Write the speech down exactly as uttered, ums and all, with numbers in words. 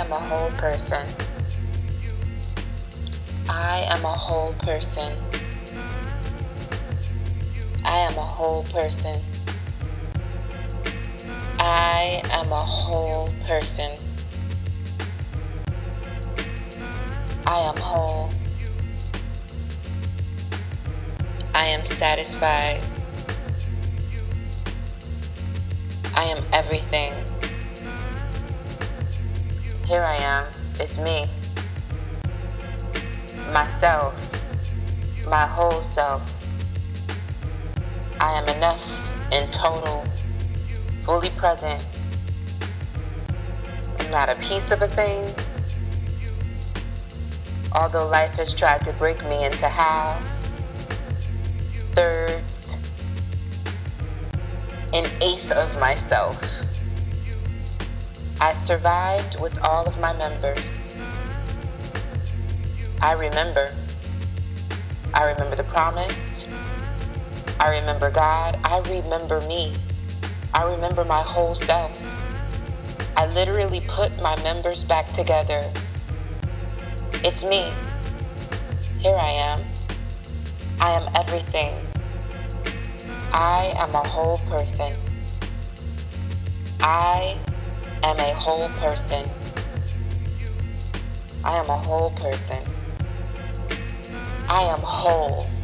am a whole person. I am a whole person. I am a whole person. I am a whole person. I am whole. I am satisfied. I am everything. Here I am. It's me. Myself. My whole self. I am enough in total, fully present. I'm not a piece of a thing. Although life has tried to break me into halves, thirds, an eighth of myself, I survived with all of my members. I remember. I remember the promise. I remember God. I remember me. I remember my whole self. I literally put my members back together. It's me. Here I am. I am everything. I am a whole person. I am a whole person. I am a whole person. I am whole.